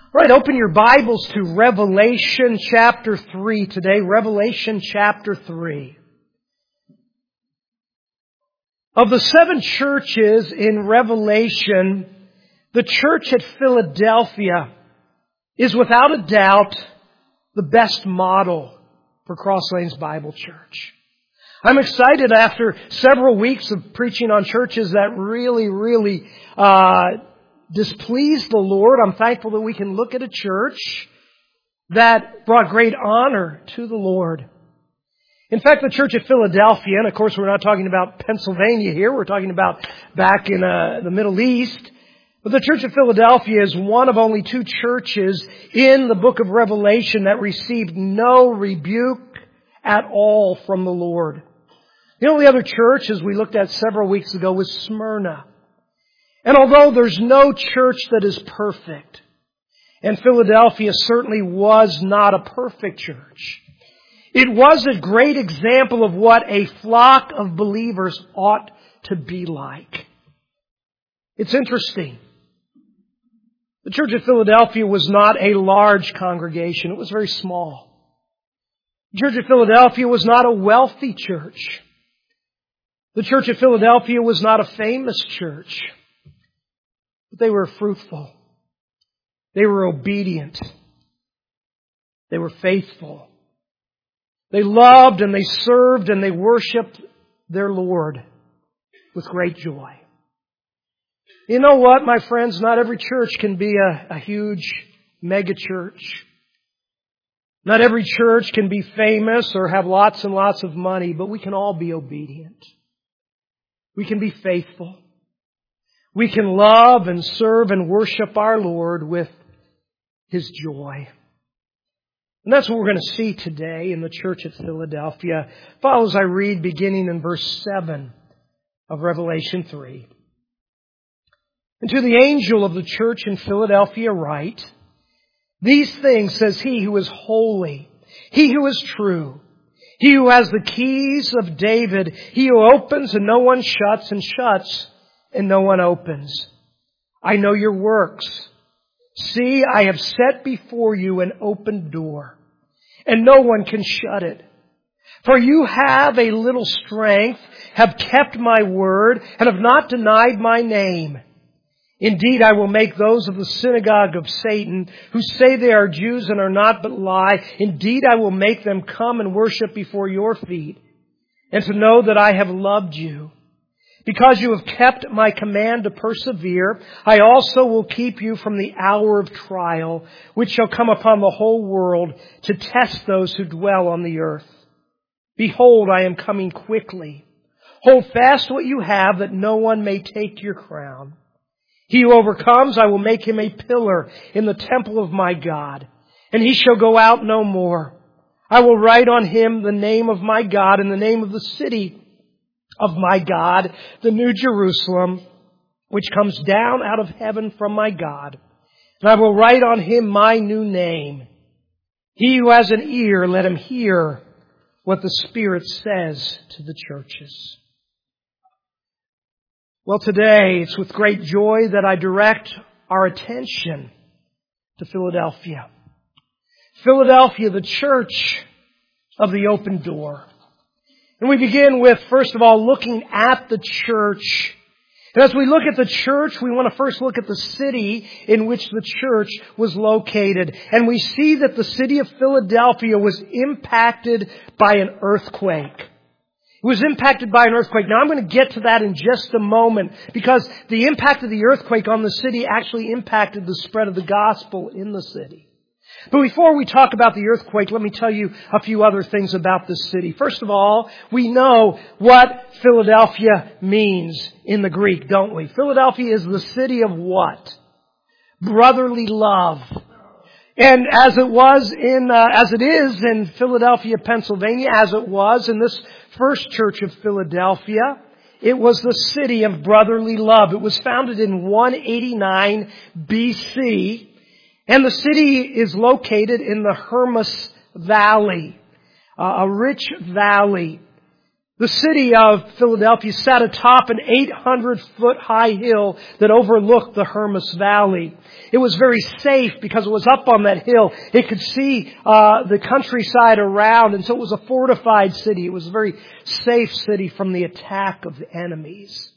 Right, open your Bibles to Revelation chapter 3 today. Revelation chapter 3. Of the 7 churches in Revelation, the church at Philadelphia is without a doubt the best model for Cross Lanes Bible Church. I'm excited after several weeks of preaching on churches that really displeased the Lord. I'm thankful that we can look at a church that brought great honor to the Lord. In fact, the church at Philadelphia, and of course we're not talking about Pennsylvania here, we're talking about back in the Middle East. But the church of Philadelphia is one of only 2 churches in the book of Revelation that received no rebuke at all from the Lord. The only other church, as we looked at several weeks ago, was Smyrna. And although there's no church that is perfect, and Philadelphia certainly was not a perfect church, it was a great example of what a flock of believers ought to be like. It's interesting. The church of Philadelphia was not a large congregation. It was very small. The church of Philadelphia was not a wealthy church. The church of Philadelphia was not a famous church. But they were fruitful. They were obedient. They were faithful. They loved and they served and they worshiped their Lord with great joy. You know what, my friends? Not every church can be a huge mega church. Not every church can be famous or have lots and lots of money, but we can all be obedient. We can be faithful. We can love and serve and worship our Lord with His joy. And that's what we're going to see today in the church at Philadelphia. Follow as I read beginning in verse 7 of Revelation 3. And to the angel of the church in Philadelphia write, "These things says He who is holy, He who is true, He who has the keys of David, He who opens and no one shuts, and shuts and no one opens. I know your works. See, I have set before you an open door, and no one can shut it. For you have a little strength, have kept my word, and have not denied my name. Indeed, I will make those of the synagogue of Satan, who say they are Jews and are not but lie, indeed I will make them come and worship before your feet, and to know that I have loved you. Because you have kept my command to persevere, I also will keep you from the hour of trial, which shall come upon the whole world to test those who dwell on the earth. Behold, I am coming quickly. Hold fast what you have, that no one may take your crown. He who overcomes, I will make him a pillar in the temple of my God, and he shall go out no more. I will write on him the name of my God and the name of the city of my God, the New Jerusalem, which comes down out of heaven from my God. And I will write on him my new name. He who has an ear, let him hear what the Spirit says to the churches." Well, today it's with great joy that I direct our attention to Philadelphia. Philadelphia, the church of the open door. And we begin with, first of all, looking at the church. And as we look at the church, we want to first look at the city in which the church was located. And we see that the city of Philadelphia was impacted by an earthquake. It was impacted by an earthquake. Now, I'm going to get to that in just a moment, because the impact of the earthquake on the city actually impacted the spread of the gospel in the city. But before we talk about the earthquake, let me tell you a few other things about this city. First of all, we know what Philadelphia means in the Greek, don't we? Philadelphia is the city of what? Brotherly love. And as it is in Philadelphia, Pennsylvania, as it was in this first church of Philadelphia, it was the city of brotherly love. It was founded in 189 BC, and the city is located in the Hermus Valley, a rich valley The city of Philadelphia sat atop an 800-foot high hill that overlooked the Hermus Valley. It was very safe because it was up on that hill. It could see the countryside around, and so it was a fortified city. It was a very safe city from the attack of the enemies.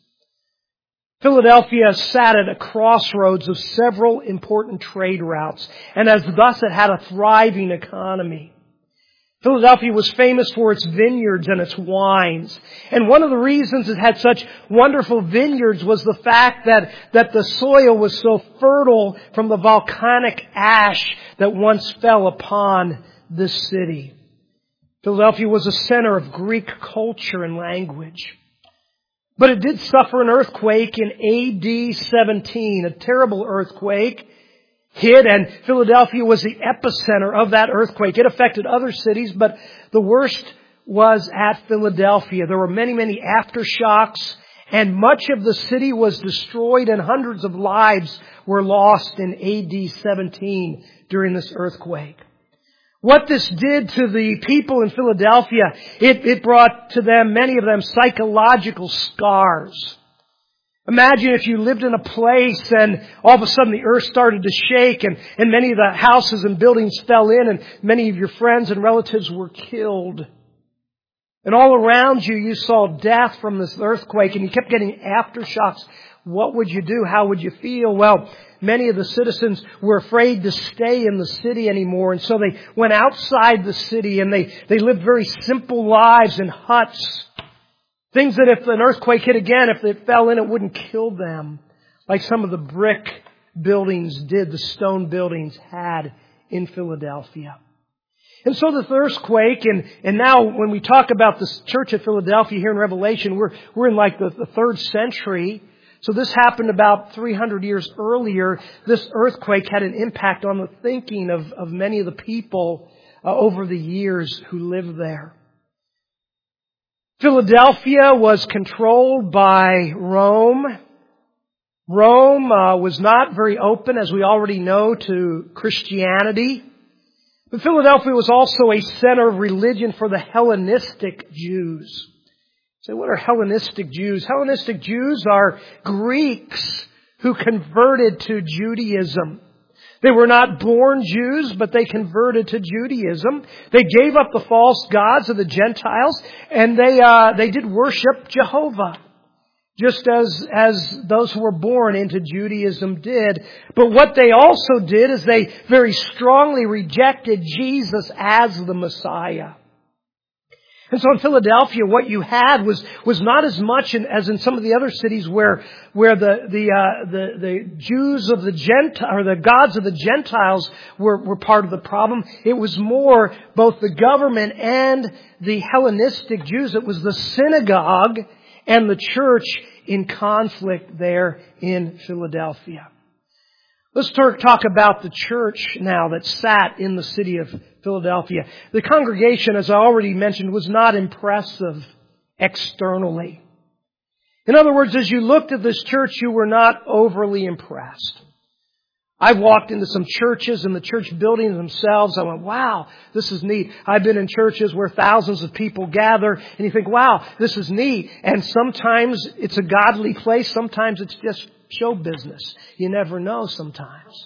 Philadelphia sat at a crossroads of several important trade routes, and as thus it had a thriving economy. Philadelphia was famous for its vineyards and its wines. And one of the reasons it had such wonderful vineyards was the fact that the soil was so fertile from the volcanic ash that once fell upon this city. Philadelphia was a center of Greek culture and language. But it did suffer an earthquake in AD 17, a terrible earthquake hit, and Philadelphia was the epicenter of that earthquake. It affected other cities, but the worst was at Philadelphia. There were many, many aftershocks, and much of the city was destroyed, and hundreds of lives were lost in AD 17 during this earthquake. What this did to the people in Philadelphia, it brought to them, many of them, psychological scars. Imagine if you lived in a place and all of a sudden the earth started to shake and many of the houses and buildings fell in and many of your friends and relatives were killed. And all around you, you saw death from this earthquake and you kept getting aftershocks. What would you do? How would you feel? Well, many of the citizens were afraid to stay in the city anymore, and so they went outside the city and they lived very simple lives in huts. Things that if an earthquake hit again, if it fell in, it wouldn't kill them. Like some of the brick buildings did, the stone buildings had in Philadelphia. And so this earthquake, and now when we talk about the church at Philadelphia here in Revelation, we're in like the 3rd century. So this happened about 300 years earlier. This earthquake had an impact on the thinking of many of the people over the years who lived there. Philadelphia was controlled by Rome. Rome was not very open, as we already know, to Christianity. But Philadelphia was also a center of religion for the Hellenistic Jews. So what are Hellenistic Jews? Hellenistic Jews are Greeks who converted to Judaism. They were not born Jews, but they converted to Judaism. They gave up the false gods of the Gentiles, and they did worship Jehovah, just as those who were born into Judaism did. But what they also did is they very strongly rejected Jesus as the Messiah. And so in Philadelphia, what you had was not as much as in some of the other cities where the Jews of the Gentile, or the gods of the Gentiles were part of the problem. It was more both the government and the Hellenistic Jews. It was the synagogue and the church in conflict there in Philadelphia. Let's talk about the church now that sat in the city of Philadelphia. The congregation, as I already mentioned, was not impressive externally. In other words, as you looked at this church, you were not overly impressed. I've walked into some churches and the church buildings themselves. I went, wow, this is neat. I've been in churches where thousands of people gather and you think, wow, this is neat. And sometimes it's a godly place. Sometimes it's just show business. You never know sometimes.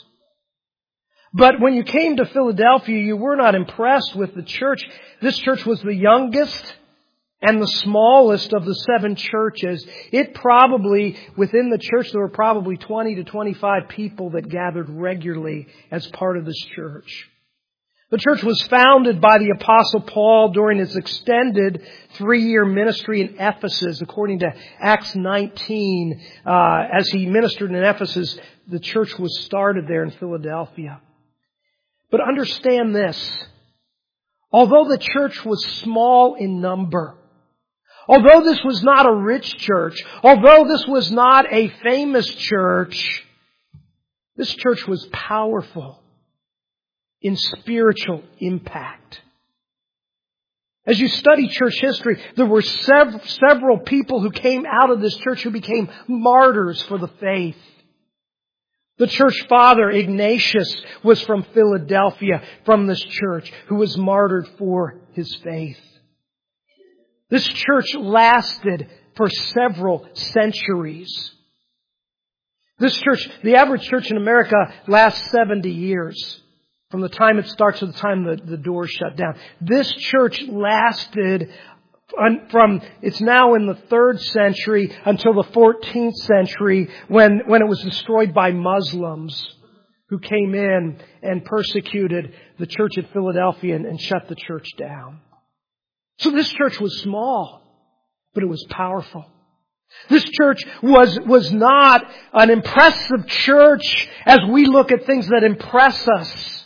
But when you came to Philadelphia, you were not impressed with the church. This church was the youngest and the smallest of the 7 churches. It probably, within the church, there were probably 20 to 25 people that gathered regularly as part of this church. The church was founded by the Apostle Paul during his extended 3-year ministry in Ephesus. According to Acts 19, as he ministered in Ephesus, the church was started there in Philadelphia. But understand this. Although the church was small in number, although this was not a rich church, although this was not a famous church, this church was powerful in spiritual impact. As you study church history, there were several people who came out of this church who became martyrs for the faith. The church father, Ignatius, was from Philadelphia, from this church, who was martyred for his faith. This church lasted for several centuries. This church, the average church in America, lasts 70 years. From the time it starts to the time the doors shut down. This church lasted from, it's now in the 3rd century until the 14th century when it was destroyed by Muslims who came in and persecuted the church at Philadelphia and shut the church down. So this church was small, but it was powerful. This church was not an impressive church as we look at things that impress us.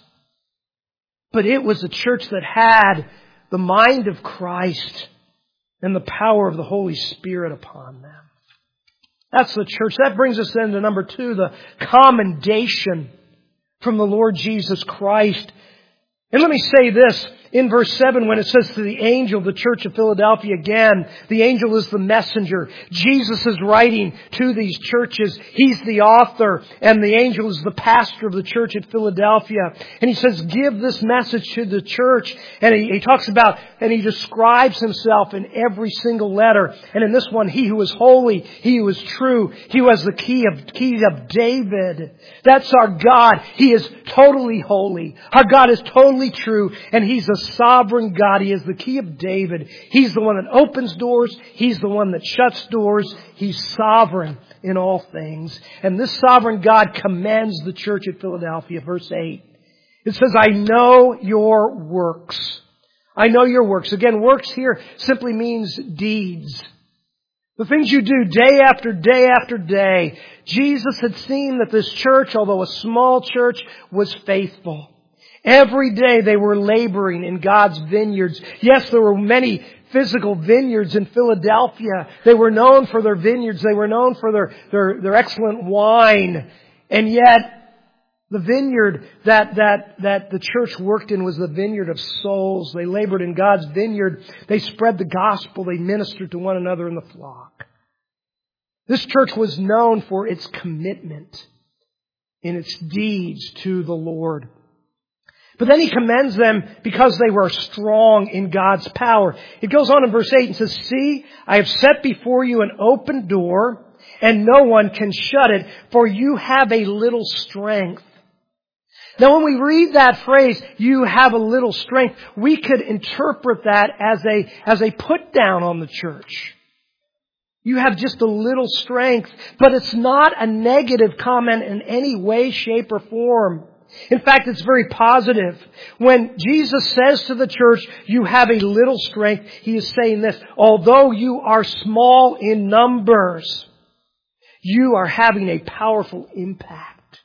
But it was a church that had the mind of Christ and the power of the Holy Spirit upon them. That's the church. That brings us then to number 2, the commendation from the Lord Jesus Christ. And let me say this. In verse 7, when it says to the angel of the church of Philadelphia, again, the angel is the messenger. Jesus is writing to these churches. He's the author, and the angel is the pastor of the church at Philadelphia. And he says, give this message to the church. And he talks about, and he describes himself in every single letter. And in this one, he who is holy, he who is true, he who has the key of David. That's our God. He is totally holy. Our God is totally true, and He's a sovereign God. He is the key of David. He's the one that opens doors. He's the one that shuts doors. He's sovereign in all things. And this sovereign God commends the church at Philadelphia. Verse 8. It says, I know your works. I know your works. Again, works here simply means deeds. The things you do day after day after day. Jesus had seen that this church, although a small church, was faithful. Every day they were laboring in God's vineyards. Yes, there were many physical vineyards in Philadelphia. They were known for their vineyards. They were known for their excellent wine. And yet, the vineyard that the church worked in was the vineyard of souls. They labored in God's vineyard. They spread the gospel. They ministered to one another in the flock. This church was known for its commitment in its deeds to the Lord. But then he commends them because they were strong in God's power. It goes on in verse 8 and says, see, I have set before you an open door, and no one can shut it, for you have a little strength. Now when we read that phrase, you have a little strength, we could interpret that as a put down on the church. You have just a little strength, but it's not a negative comment in any way, shape, or form. In fact, it's very positive. When Jesus says to the church, you have a little strength, He is saying this, although you are small in numbers, you are having a powerful impact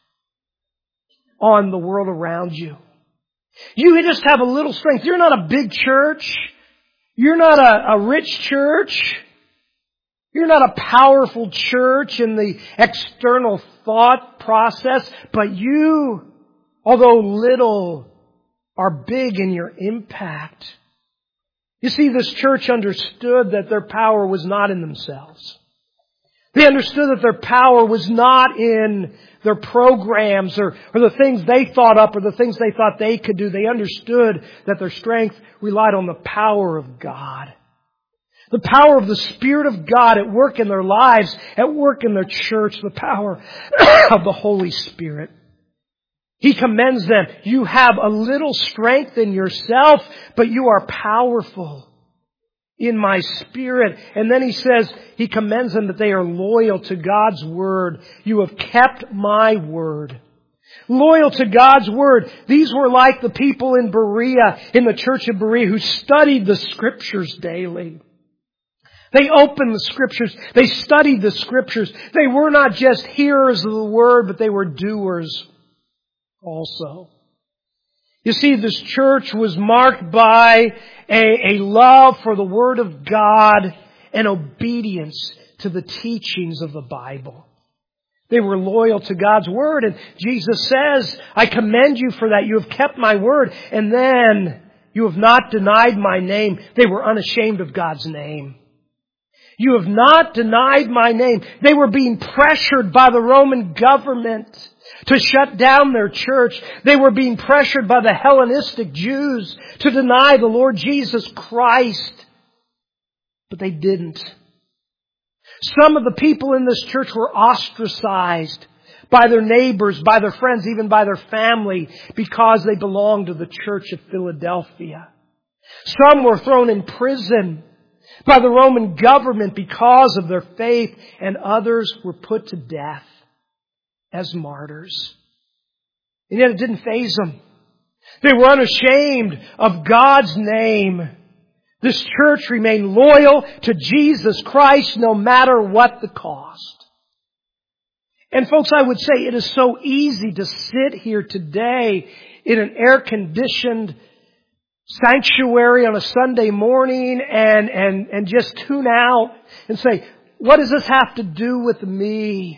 on the world around you. You just have a little strength. You're not a big church. You're not a rich church. You're not a powerful church in the external thought process, but you, although little, are big in your impact. You see, this church understood that their power was not in themselves. They understood that their power was not in their programs or the things they thought up or the things they thought they could do. They understood that their strength relied on the power of God. The power of the Spirit of God at work in their lives, at work in their church, the power of the Holy Spirit. He commends them. You have a little strength in yourself, but you are powerful in my Spirit. And then he says, he commends them that they are loyal to God's Word. You have kept my Word. Loyal to God's Word. These were like the people in Berea, in the church of Berea, who studied the Scriptures daily. They opened the Scriptures. They studied the Scriptures. They were not just hearers of the Word, but they were doers also. You see, this church was marked by a love for the Word of God and obedience to the teachings of the Bible. They were loyal to God's Word, and Jesus says, I commend you for that. You have kept my Word, and then you have not denied my name. They were unashamed of God's name. You have not denied my name. They were being pressured by the Roman government to shut down their church. They were being pressured by the Hellenistic Jews to deny the Lord Jesus Christ. But they didn't. Some of the people in this church were ostracized by their neighbors, by their friends, even by their family, because they belonged to the Church of Philadelphia. Some were thrown in prison by the Roman government because of their faith, and others were put to death as martyrs. And yet it didn't faze them. They were unashamed of God's name. This church remained loyal to Jesus Christ no matter what the cost. And folks, I would say it is so easy to sit here today in an air-conditioned sanctuary on a Sunday morning and just tune out and say, what does this have to do with me?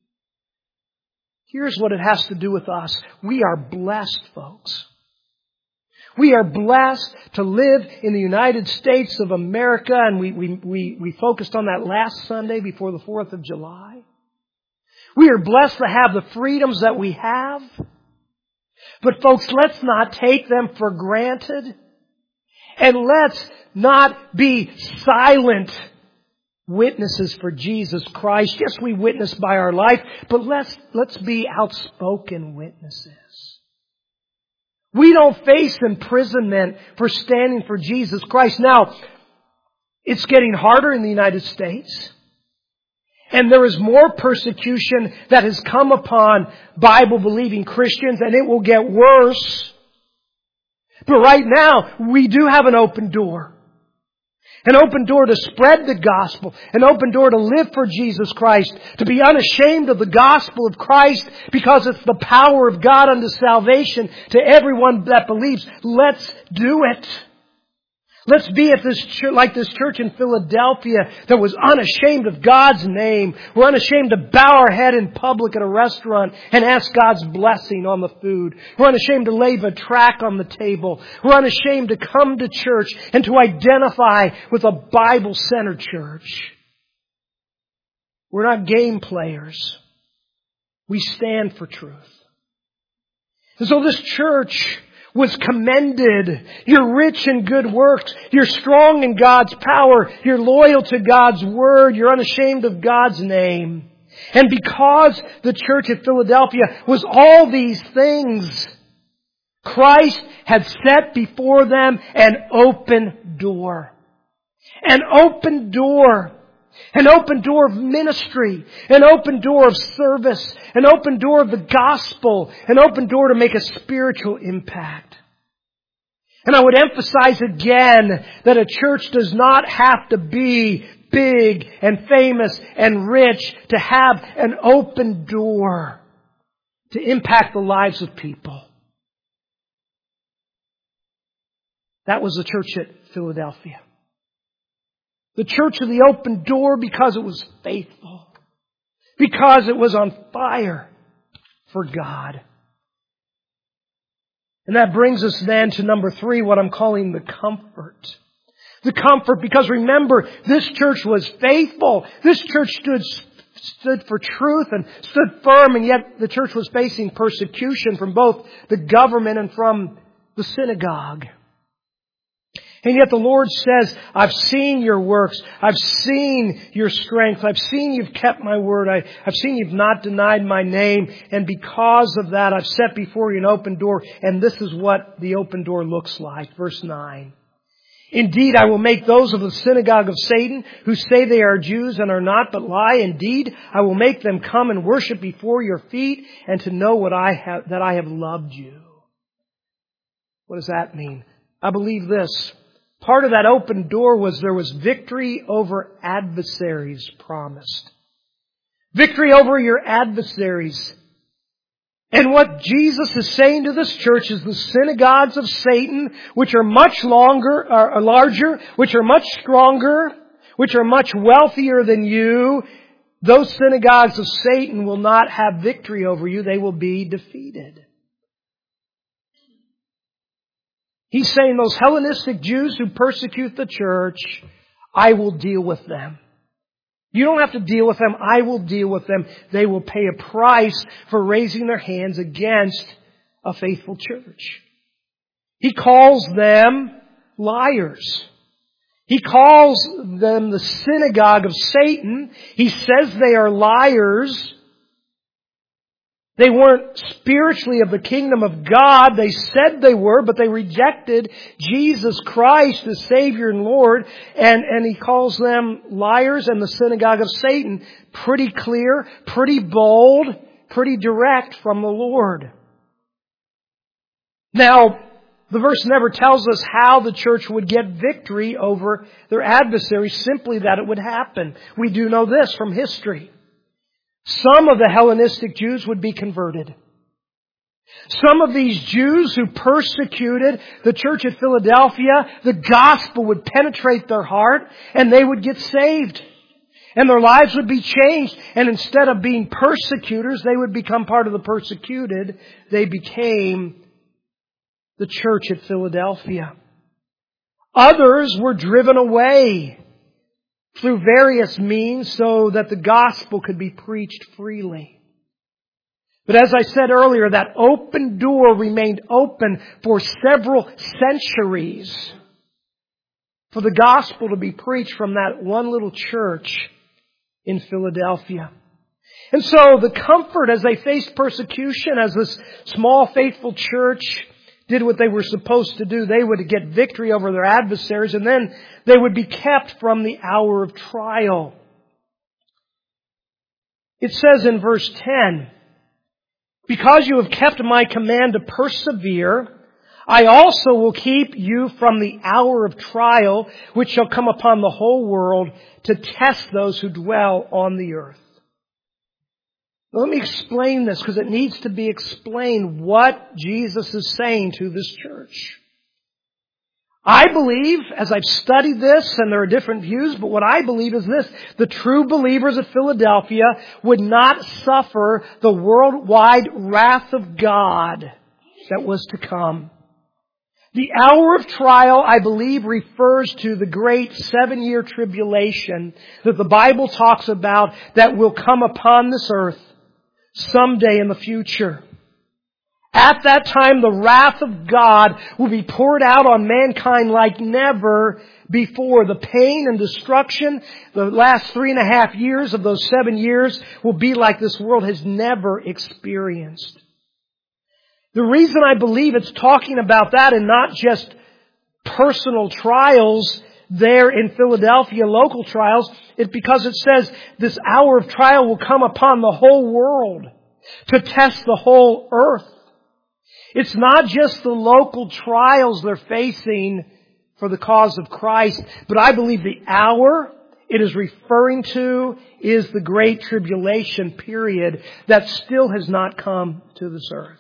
Here's what it has to do with us. We are blessed, folks. We are blessed to live in the United States of America, and we focused on that last Sunday before the 4th of July. We are blessed to have the freedoms that we have. But folks, let's not take them for granted. And let's not be silent witnesses for Jesus Christ. Yes, we witness by our life, but let's be outspoken witnesses. We don't face imprisonment for standing for Jesus Christ. Now, it's getting harder in the United States. And there is more persecution that has come upon Bible-believing Christians, and it will get worse. But right now, we do have an open door. An open door to spread the gospel. An open door to live for Jesus Christ. To be unashamed of the gospel of Christ because it's the power of God unto salvation to everyone that believes. Let's do it. Let's be at like this church in Philadelphia that was unashamed of God's name. We're unashamed to bow our head in public at a restaurant and ask God's blessing on the food. We're unashamed to leave a tract on the table. We're unashamed to come to church and to identify with a Bible-centered church. We're not game players. We stand for truth. And so this church was commended. You're rich in good works. You're strong in God's power. You're loyal to God's word. You're unashamed of God's name. And because the church at Philadelphia was all these things, Christ had set before them an open door. An open door. An open door of ministry. An open door of service. An open door of the gospel. An open door to make a spiritual impact. And I would emphasize again that a church does not have to be big and famous and rich to have an open door to impact the lives of people. That was the church at Philadelphia. The church of the open door because it was faithful. Because it was on fire for God. And that brings us then to number 3, what I'm calling the comfort. The comfort, because remember, this church was faithful. This church stood for truth and stood firm, and yet the church was facing persecution from both the government and from the synagogue. And yet the Lord says, I've seen your works. I've seen your strength. I've seen you've kept my word. I've seen you've not denied my name. And because of that, I've set before you an open door. And this is what the open door looks like. Verse 9. Indeed, I will make those of the synagogue of Satan who say they are Jews and are not, but lie. Indeed, I will make them come and worship before your feet and to know that I have loved you. What does that mean? I believe this. Part of that open door was there was victory over adversaries promised. Victory over your adversaries. And what Jesus is saying to this church is the synagogues of Satan, which are much larger, which are much stronger, which are much wealthier than you, those synagogues of Satan will not have victory over you. They will be defeated. He's saying those Hellenistic Jews who persecute the church, I will deal with them. You don't have to deal with them. I will deal with them. They will pay a price for raising their hands against a faithful church. He calls them liars. He calls them the synagogue of Satan. He says they are liars. They weren't spiritually of the kingdom of God. They said they were, but they rejected Jesus Christ as Savior and Lord. And He calls them liars and the synagogue of Satan. Pretty clear, pretty bold, pretty direct from the Lord. Now, the verse never tells us how the church would get victory over their adversaries, simply that it would happen. We do know this from history. Some of the Hellenistic Jews would be converted. Some of these Jews who persecuted the church at Philadelphia, the gospel would penetrate their heart and they would get saved. And their lives would be changed. And instead of being persecutors, they would become part of the persecuted. They became the church at Philadelphia. Others were driven away through various means so that the gospel could be preached freely. But as I said earlier, that open door remained open for several centuries for the gospel to be preached from that one little church in Philadelphia. And so the comfort as they faced persecution, as this small faithful church did what they were supposed to do, they would get victory over their adversaries, and then they would be kept from the hour of trial. It says in verse 10, "Because you have kept my command to persevere, I also will keep you from the hour of trial, which shall come upon the whole world to test those who dwell on the earth." Let me explain this, because it needs to be explained what Jesus is saying to this church. I believe, as I've studied this, and there are different views, but what I believe is this: the true believers of Philadelphia would not suffer the worldwide wrath of God that was to come. The hour of trial, I believe, refers to the great 7-year tribulation that the Bible talks about that will come upon this earth someday in the future. At that time, the wrath of God will be poured out on mankind like never before. The pain and destruction, the last 3.5 years of those 7 years, will be like this world has never experienced. The reason I believe it's talking about that and not just personal trials there in Philadelphia, local trials, is because it says this hour of trial will come upon the whole world to test the whole earth. It's not just the local trials they're facing for the cause of Christ, but I believe the hour it is referring to is the great tribulation period that still has not come to this earth.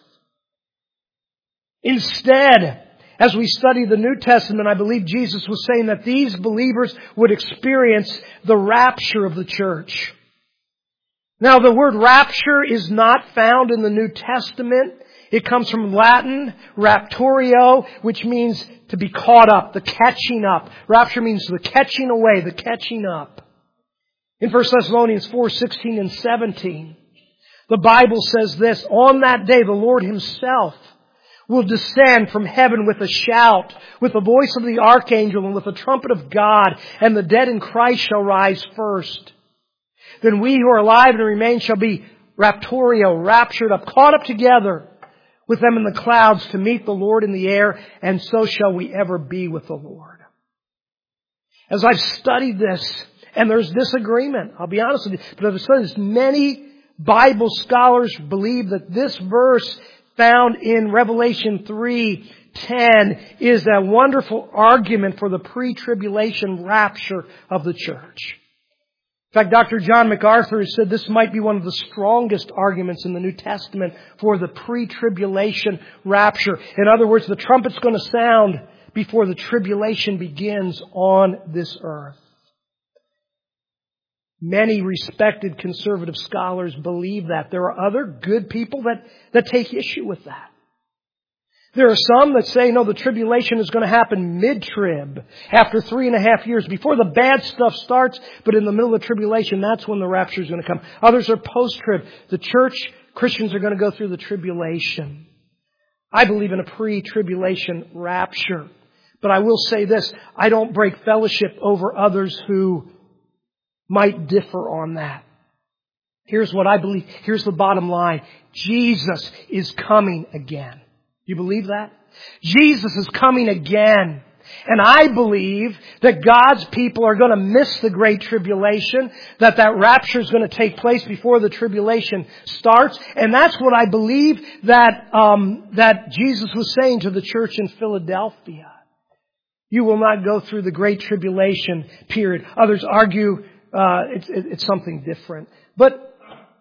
Instead, as we study the New Testament, I believe Jesus was saying that these believers would experience the rapture of the church. Now, the word rapture is not found in the New Testament. It comes from Latin, raptorio, which means to be caught up, the catching up. Rapture means the catching away, the catching up. In 1 Thessalonians 4:16 and 17, the Bible says this: "On that day the Lord Himself will descend from heaven with a shout, with the voice of the archangel, and with the trumpet of God, and the dead in Christ shall rise first. Then we who are alive and remain shall be raptorio, raptured up, caught up together with them in the clouds to meet the Lord in the air, and so shall we ever be with the Lord." As I've studied this, and there's disagreement, I'll be honest with you, but I've studied this, many Bible scholars believe that this verse found in Revelation 3:10 is a wonderful argument for the pre-tribulation rapture of the church. In fact, Dr. John MacArthur has said this might be one of the strongest arguments in the New Testament for the pre-tribulation rapture. In other words, the trumpet's going to sound before the tribulation begins on this earth. Many respected conservative scholars believe that. There are other good people that take issue with that. There are some that say, no, the tribulation is going to happen mid-trib, after 3.5 years, before the bad stuff starts, but in the middle of the tribulation, that's when the rapture is going to come. Others are post-trib. The church, Christians are going to go through the tribulation. I believe in a pre-tribulation rapture. But I will say this, I don't break fellowship over others who might differ on that. Here's what I believe. Here's the bottom line. Jesus is coming again. You believe that? Jesus is coming again. And I believe that God's people are going to miss the Great Tribulation, that rapture is going to take place before the tribulation starts. And that's what I believe that Jesus was saying to the church in Philadelphia. You will not go through the Great Tribulation period. Others argue it's something different. But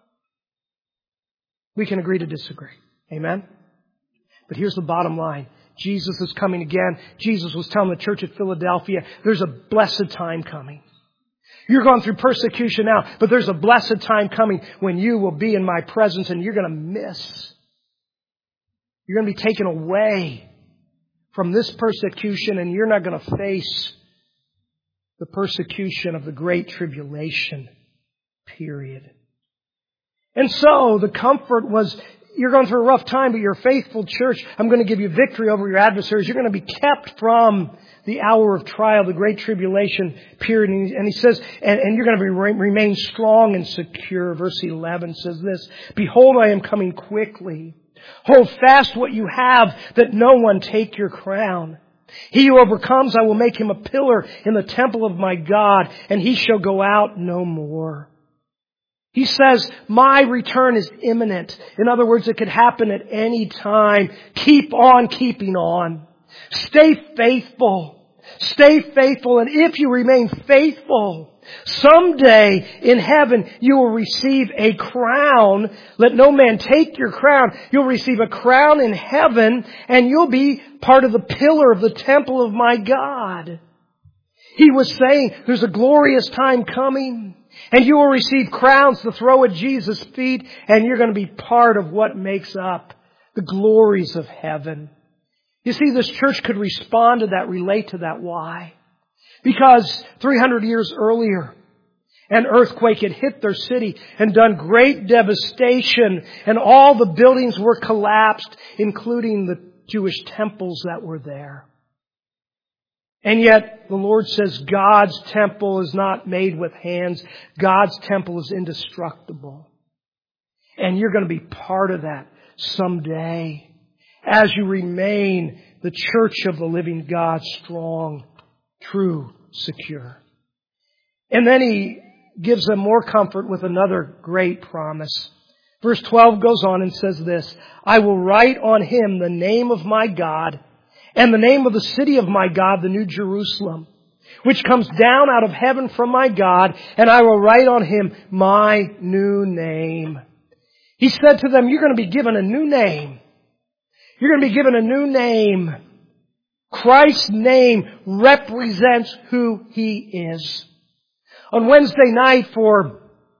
we can agree to disagree. Amen? But here's the bottom line. Jesus is coming again. Jesus was telling the church at Philadelphia, there's a blessed time coming. You're going through persecution now, but there's a blessed time coming when you will be in my presence and you're going to miss. You're going to be taken away from this persecution and you're not going to face the persecution of the Great Tribulation period. And so the comfort was, you're going through a rough time, but you're a faithful church. I'm going to give you victory over your adversaries. You're going to be kept from the hour of trial, the Great Tribulation period. And he says, and you're going to remain strong and secure. Verse 11 says this, Behold, I am coming quickly. Hold fast what you have, that no one take your crown. He who overcomes, I will make him a pillar in the temple of my God, and he shall go out no more. He says, my return is imminent. In other words, it could happen at any time. Keep on keeping on. Stay faithful. Stay faithful. And if you remain faithful, someday in heaven you will receive a crown. Let no man take your crown. You'll receive a crown in heaven and you'll be part of the pillar of the temple of my God. He was saying there's a glorious time coming. And you will receive crowns to throw at Jesus' feet, and you're going to be part of what makes up the glories of heaven. You see, this church could respond to that, relate to that. Why? Because 300 years earlier, an earthquake had hit their city and done great devastation, and all the buildings were collapsed, including the Jewish temples that were there. And yet, the Lord says God's temple is not made with hands. God's temple is indestructible. And you're going to be part of that someday as you remain the church of the living God, strong, true, secure. And then he gives them more comfort with another great promise. Verse 12 goes on and says this, I will write on him the name of my God, and the name of the city of my God, the New Jerusalem, which comes down out of heaven from my God, and I will write on him my new name. He said to them, you're going to be given a new name. You're going to be given a new name. Christ's name represents who He is. On Wednesday night for,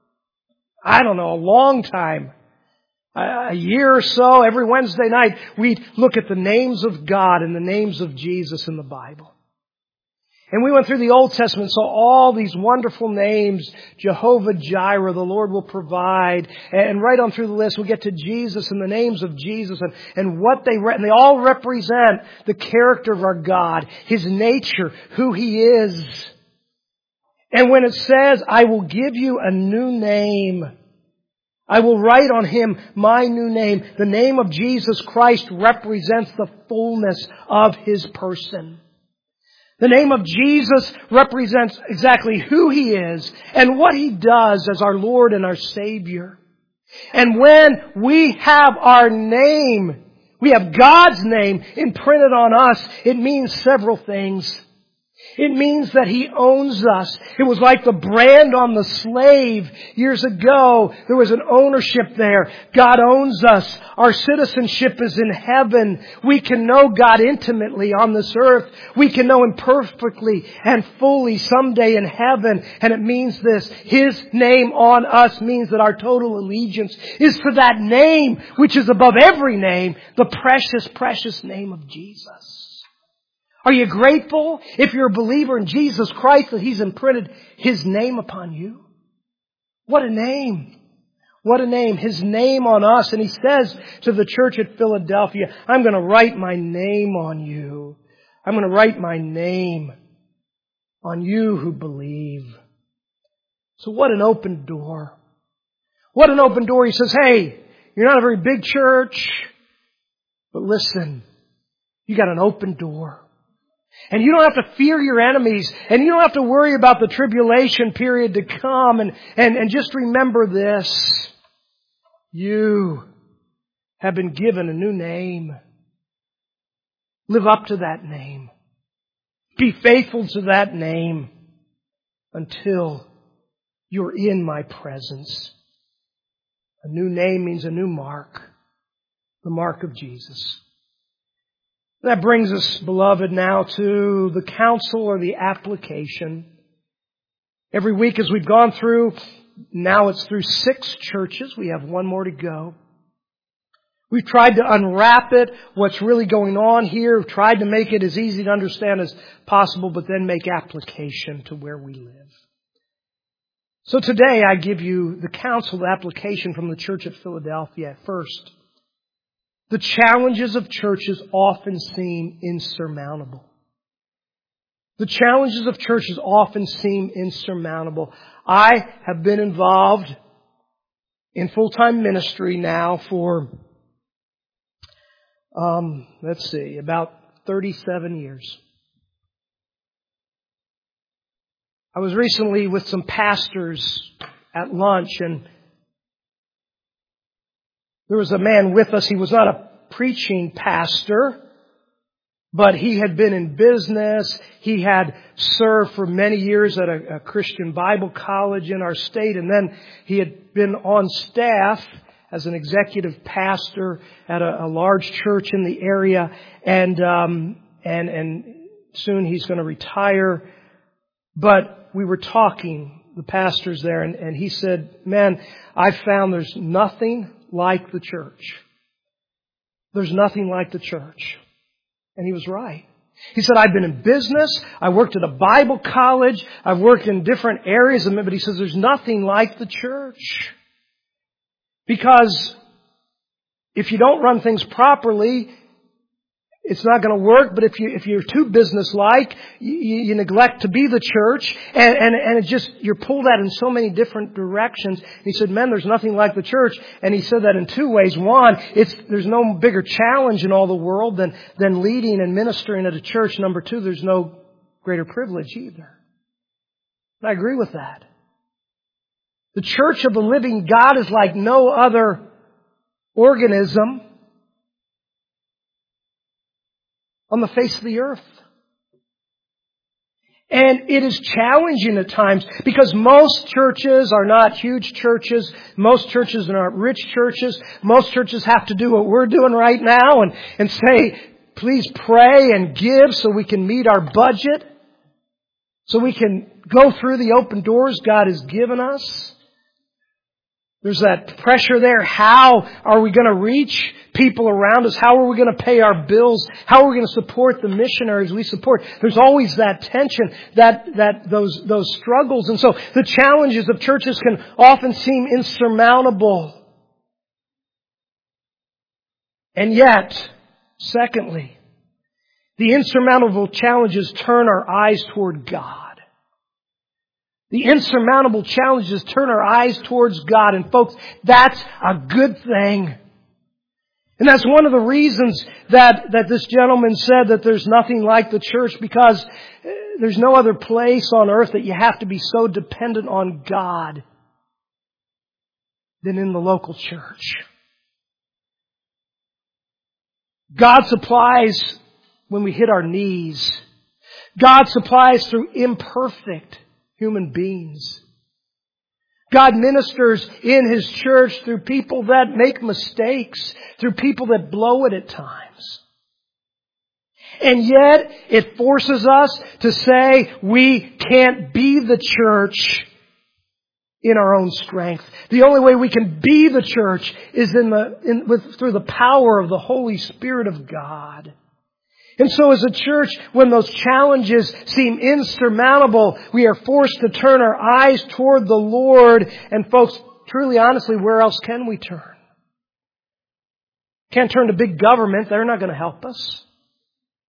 a long time, a year or so, every Wednesday night, we look at the names of God and the names of Jesus in the Bible. And we went through the Old Testament, saw all these wonderful names, Jehovah Jireh, the Lord will provide. And right on through the list, we get to Jesus and the names of Jesus and what and they all represent the character of our God, His nature, who He is. And when it says, I will give you a new name, I will write on him my new name. The name of Jesus Christ represents the fullness of His person. The name of Jesus represents exactly who He is and what He does as our Lord and our Savior. And when we have our name, we have God's name imprinted on us, it means several things. It means that He owns us. It was like the brand on the slave years ago. There was an ownership there. God owns us. Our citizenship is in heaven. We can know God intimately on this earth. We can know Him perfectly and fully someday in heaven. And it means this. His name on us means that our total allegiance is to that name which is above every name, the precious, precious name of Jesus. Are you grateful if you're a believer in Jesus Christ that He's imprinted His name upon you? What a name. What a name. His name on us. And He says to the church at Philadelphia, I'm going to write my name on you. I'm going to write my name on you who believe. So what an open door. What an open door. He says, hey, you're not a very big church, but listen, you got an open door. And you don't have to fear your enemies, and you don't have to worry about the tribulation period to come. And just remember this. You have been given a new name. Live up to that name. Be faithful to that name until you're in my presence. A new name means a new mark. The mark of Jesus. That brings us, beloved, now to the counsel or the application. Every week as we've gone through, now it's through 6 churches. We have one more to go. We've tried to unwrap it, what's really going on here. We've tried to make it as easy to understand as possible, but then make application to where we live. So today I give you the counsel, the application from the church at Philadelphia. First, the challenges of churches often seem insurmountable. The challenges of churches often seem insurmountable. I have been involved in full-time ministry now for, about 37 years. I was recently with some pastors at lunch, and there was a man with us. He was not a preaching pastor, but he had been in business. He had served for many years at a Christian Bible college in our state, and then he had been on staff as an executive pastor at a large church in the area, and soon he's going to retire. But we were talking, the pastors there, and he said, man, I found there's nothing like the church. There's nothing like the church. And he was right. He said, I've been in business. I worked at a Bible college. I've worked in different areas of it. But he says, there's nothing like the church. Because if you don't run things properly, it's not going to work. But if you're too business-like, you neglect to be the church, and it just, you're pulled out in so many different directions. And he said, man, there's nothing like the church. And he said that in 2 ways. One, there's no bigger challenge in all the world than leading and ministering at a church. Number 2, there's no greater privilege either. And I agree with that. The church of the living God is like no other organism on the face of the earth. And it is challenging at times because most churches are not huge churches. Most churches are not rich churches. Most churches have to do what we're doing right now and say, please pray and give so we can meet our budget, so we can go through the open doors God has given us. There's that pressure there. How are we going to reach people around us? How are we going to pay our bills? How are we going to support the missionaries we support? There's always that tension, those struggles. And so the challenges of churches can often seem insurmountable. And yet, secondly, the insurmountable challenges turn our eyes toward God. The insurmountable challenges turn our eyes towards God. And folks, that's a good thing. And that's one of the reasons that this gentleman said that there's nothing like the church, because there's no other place on earth that you have to be so dependent on God than in the local church. God supplies when we hit our knees. God supplies through imperfect human beings. God ministers in His church through people that make mistakes, through people that blow it at times. And yet, it forces us to say we can't be the church in our own strength. The only way we can be the church is through the power of the Holy Spirit of God. And so as a church, when those challenges seem insurmountable, we are forced to turn our eyes toward the Lord. And folks, truly, honestly, where else can we turn? Can't turn to big government. They're not going to help us.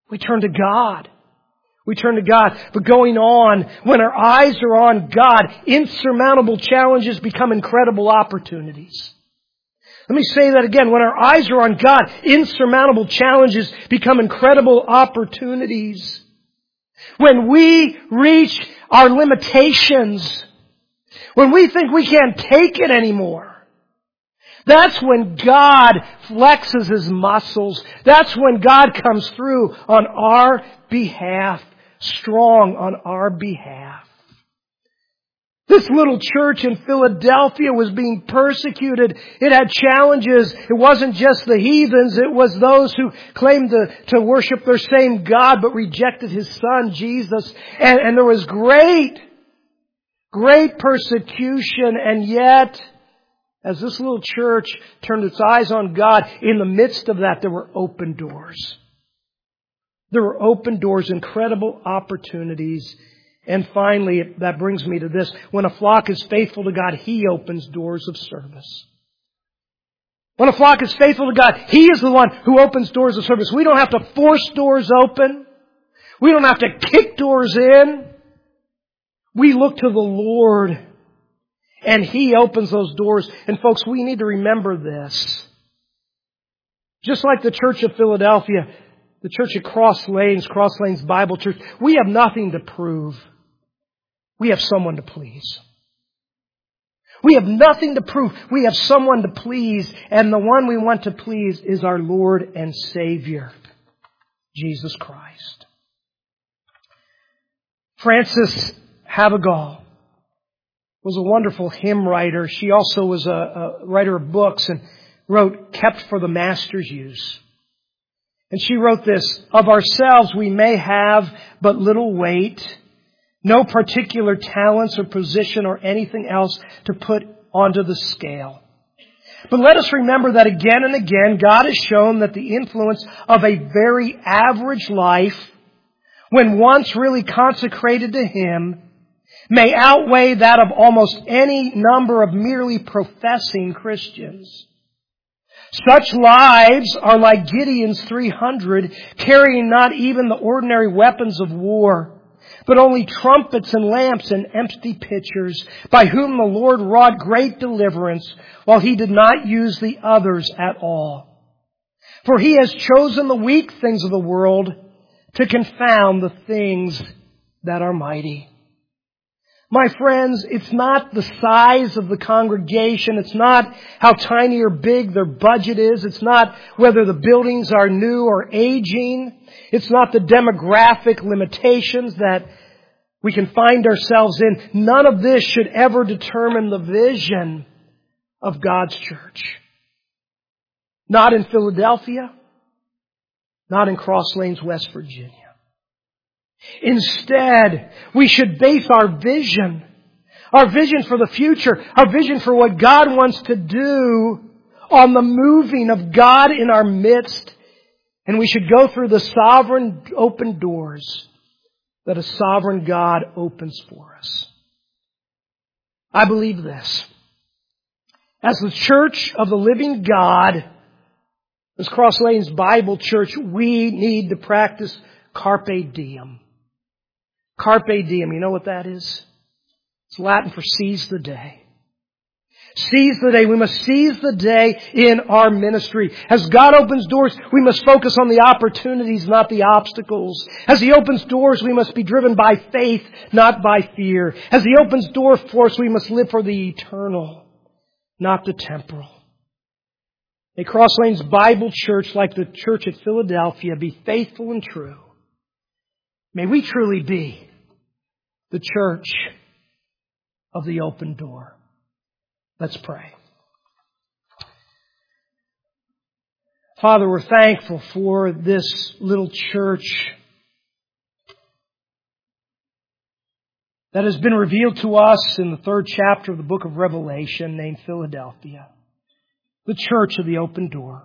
We turn to God. We turn to God. But going on, when our eyes are on God, insurmountable challenges become incredible opportunities. Let me say that again. When our eyes are on God, insurmountable challenges become incredible opportunities. When we reach our limitations, when we think we can't take it anymore, that's when God flexes His muscles. That's when God comes through on our behalf, strong on our behalf. This little church in Philadelphia was being persecuted. It had challenges. It wasn't just the heathens. It was those who claimed to worship their same God but rejected His Son, Jesus. And there was great persecution. And yet, as this little church turned its eyes on God, in the midst of that, there were open doors. There were open doors, incredible opportunities. And finally, that brings me to this. When a flock is faithful to God, He opens doors of service. When a flock is faithful to God, He is the one who opens doors of service. We don't have to force doors open. We don't have to kick doors in. We look to the Lord, and He opens those doors. And folks, we need to remember this. Just like the Church of Philadelphia, the Church at Cross Lanes Bible Church, we have nothing to prove. We have someone to please. We have nothing to prove. We have someone to please. And the one we want to please is our Lord and Savior, Jesus Christ. Frances Havergal was a wonderful hymn writer. She also was a writer of books and wrote Kept for the Master's Use. And she wrote this: of ourselves we may have but little weight, no particular talents or position or anything else to put onto the scale. But let us remember that again and again, God has shown that the influence of a very average life, when once really consecrated to Him, may outweigh that of almost any number of merely professing Christians. Such lives are like Gideon's 300, carrying not even the ordinary weapons of war, but only trumpets and lamps and empty pitchers, by whom the Lord wrought great deliverance, while He did not use the others at all. For He has chosen the weak things of the world to confound the things that are mighty. My friends, it's not the size of the congregation. It's not how tiny or big their budget is. It's not whether the buildings are new or aging. It's not the demographic limitations that we can find ourselves in. None of this should ever determine the vision of God's church. Not in Philadelphia. Not in Cross Lanes, West Virginia. Instead, we should base our vision for the future, our vision for what God wants to do, on the moving of God in our midst. And we should go through the sovereign open doors that a sovereign God opens for us. I believe this. As the church of the living God, as Cross Lanes Bible Church, we need to practice carpe diem. Carpe diem, you know what that is? It's Latin for seize the day. Seize the day. We must seize the day in our ministry. As God opens doors, we must focus on the opportunities, not the obstacles. As He opens doors, we must be driven by faith, not by fear. As He opens doors for us, we must live for the eternal, not the temporal. May Cross Lanes Bible Church, like the church at Philadelphia, be faithful and true. May we truly be the church of the open door. Let's pray. Father, we're thankful for this little church that has been revealed to us in the 3rd chapter of the book of Revelation, named Philadelphia, the church of the open door.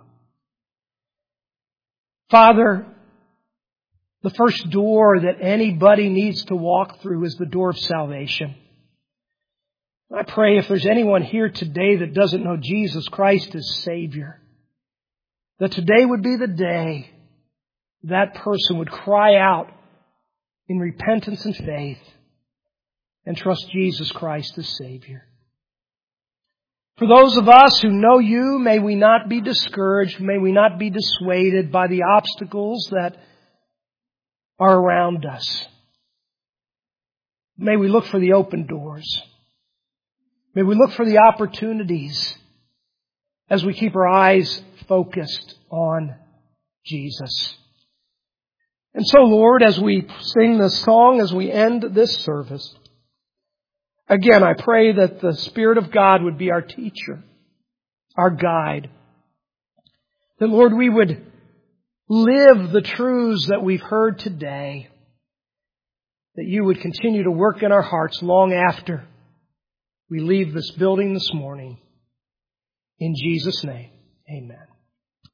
Father, the first door that anybody needs to walk through is the door of salvation. I pray if there's anyone here today that doesn't know Jesus Christ as Savior, that today would be the day that person would cry out in repentance and faith and trust Jesus Christ as Savior. For those of us who know You, may we not be discouraged, may we not be dissuaded by the obstacles that are around us. May we look for the open doors. May we look for the opportunities as we keep our eyes focused on Jesus. And so, Lord, as we sing this song, as we end this service, again, I pray that the Spirit of God would be our teacher, our guide. That, Lord, we would live the truths that we've heard today. That You would continue to work in our hearts long after we leave this building this morning. In Jesus' name, amen.